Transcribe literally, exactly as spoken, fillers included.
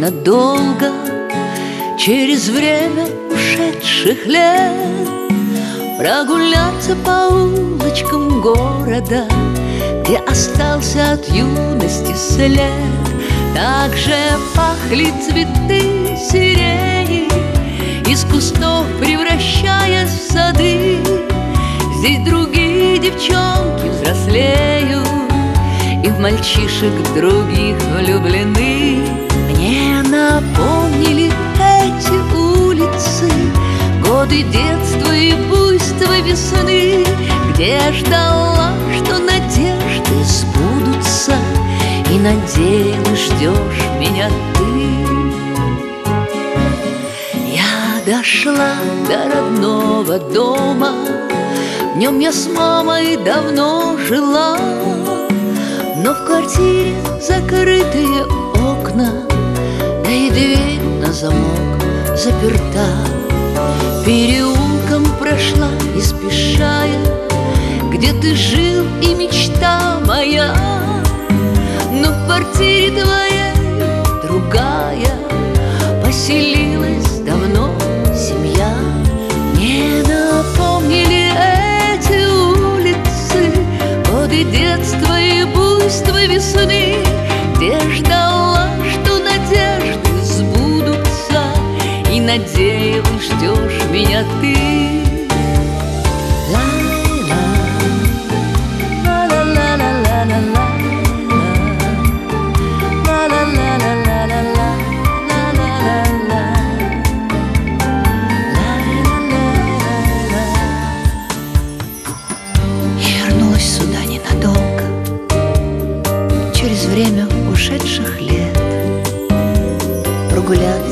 надолго через время ушедших лет прогуляться по улочкам города, где остался от юности след. Так же пахли цветы сирени, из кустов превращаясь в сады. Здесь другие девчонки взрослеют и в мальчишек других влюблены. Мне напомнили эти улицы годы детства и буйства весны, где ждала, что надежды сбудутся, и надеялась, ждешь меня ты. Я дошла до родного дома, в нем я с мамой давно жила, но в квартире закрытые окна, да и дверь на замок заперта. Переулком прошла не спеша я, где ты жил и мечта моя, но в квартире твоей другая поселилась давно семья. Мне напомнили эти улицы годы детства и буйства весны, где ждала, что надежды сбудутся, и надеялась, ждешь меня ты. Через время ушедших лет прогуляться